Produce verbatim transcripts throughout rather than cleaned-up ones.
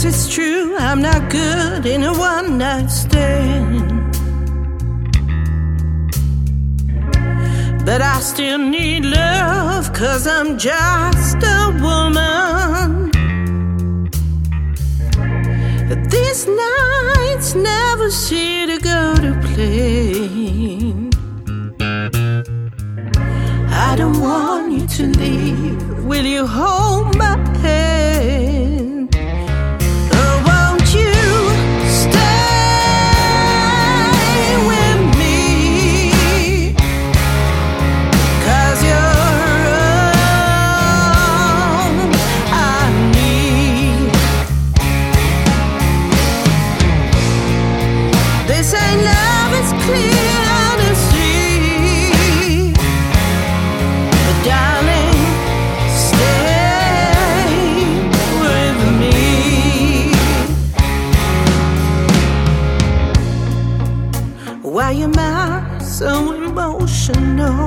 Yes, it's true, I'm not good in a one-night stand, but I still need love, 'cause I'm just a woman. These nights never seem to go to plan. I don't want you to leave. Will you hold my hand? Oh, won't you stay with me? 'Cause you're all I need. This ain't love, it's clear to see. But darling, stay with me. Why am I so emotional?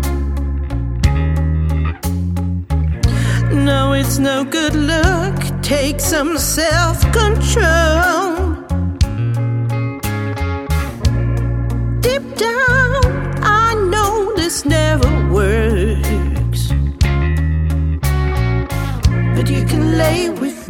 No, it's no good look. Take some self-control. Deep down, I know this never works, but you can lay with